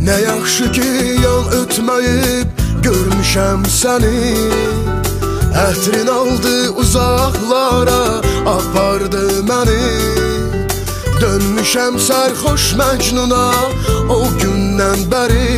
Nə yaxşı ki yan ötməyib görmüşəm səni. Ətrin aldı uzaqlara, apardı məni. Dönmüşəm sərxoş Məcnuna o gündən bəri.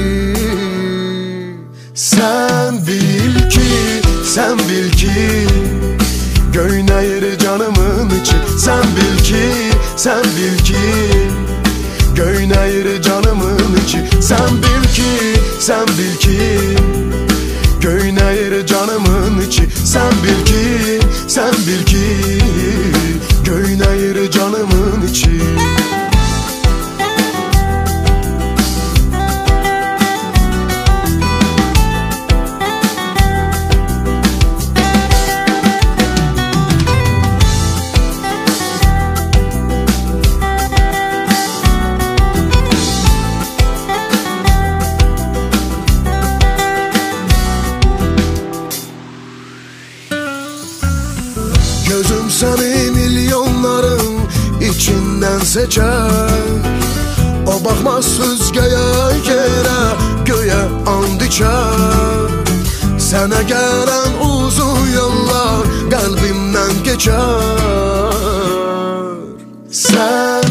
Sən bil ki göynəyir canımın içi. Sən bil ki göynəyir canımın içi. Sən bil ki göynəyir canımın içi. Sən bil ki göynəyir canımın içi. Gözüm seni milyonların içinden seçer. O bakmaz süzgeye yere, göğe and içer. Sana gelen uzun yollar kalbimden geçer. Sen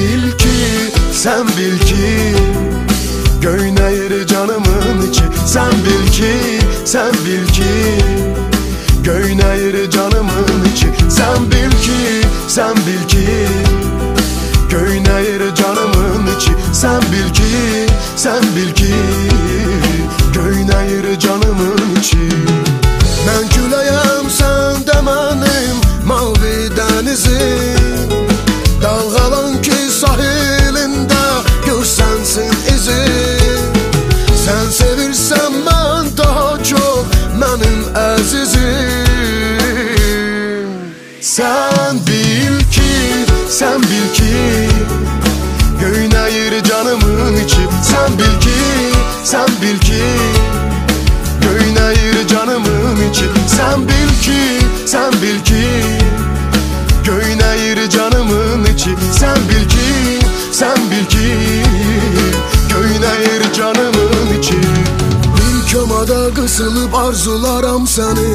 bil ki göynəyir canımın içi. Sen bil ki göynəyir canımın içi. Sen bil ki göynəyir canımın içi. Sen bil ki göynəyir canımın içi. Mən küləyəm, sən də mənim mavi dənizim. Dalğalan ki sahilində görsənsin izim. Sən sevirsən mən daha çox, mənim əzizim. Sen bil ki göynəyir canımın içi. Sen bil ki göynəyir canımın içi. Sen bil ki göynəyir canımın içi. Sen bil ki göynəyir canımın içi. Bir komada qısılıb arzularam səni.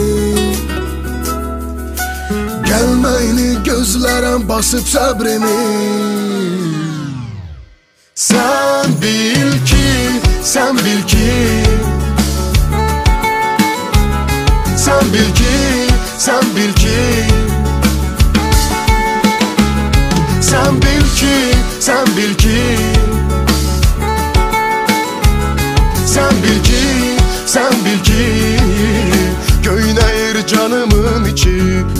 Gəlməyini gözlərəm basıb səbrimi. Sən bil ki Sən bil ki göynəyir canımın içi.